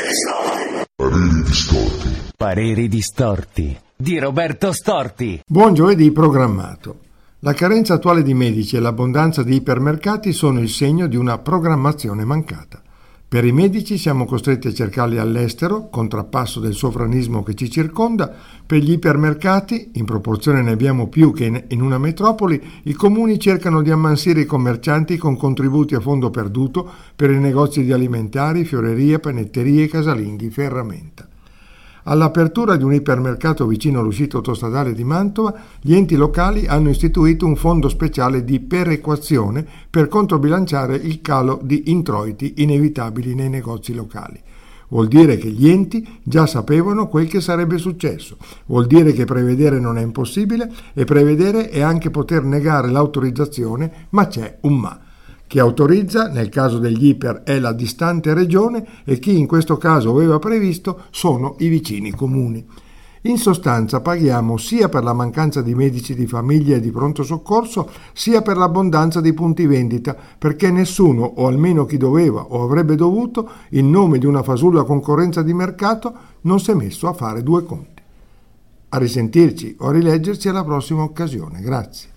Pareri distorti. Pareri distorti di Roberto Storti. Buon giovedì programmato. La carenza attuale di medici e l'abbondanza di ipermercati sono il segno di una programmazione mancata. Per i medici siamo costretti a cercarli all'estero, contrappasso del sovranismo che ci circonda. Per gli ipermercati, in proporzione ne abbiamo più che in una metropoli, i comuni cercano di ammansire i commercianti con contributi a fondo perduto per i negozi di alimentari, fiorerie, panetterie, casalinghi, ferramenta. All'apertura di un ipermercato vicino all'uscita autostradale di Mantova, gli enti locali hanno istituito un fondo speciale di perequazione per controbilanciare il calo di introiti inevitabili nei negozi locali. Vuol dire che gli enti già sapevano quel che sarebbe successo. Vuol dire che prevedere non è impossibile e prevedere è anche poter negare l'autorizzazione, ma c'è un ma. Chi autorizza, nel caso degli iper, è la distante regione e chi in questo caso aveva previsto sono i vicini comuni. In sostanza paghiamo sia per la mancanza di medici di famiglia e di pronto soccorso, sia per l'abbondanza di punti vendita, perché nessuno, o almeno chi doveva o avrebbe dovuto, in nome di una fasulla concorrenza di mercato, non si è messo a fare due conti. A risentirci o a rileggerci alla prossima occasione. Grazie.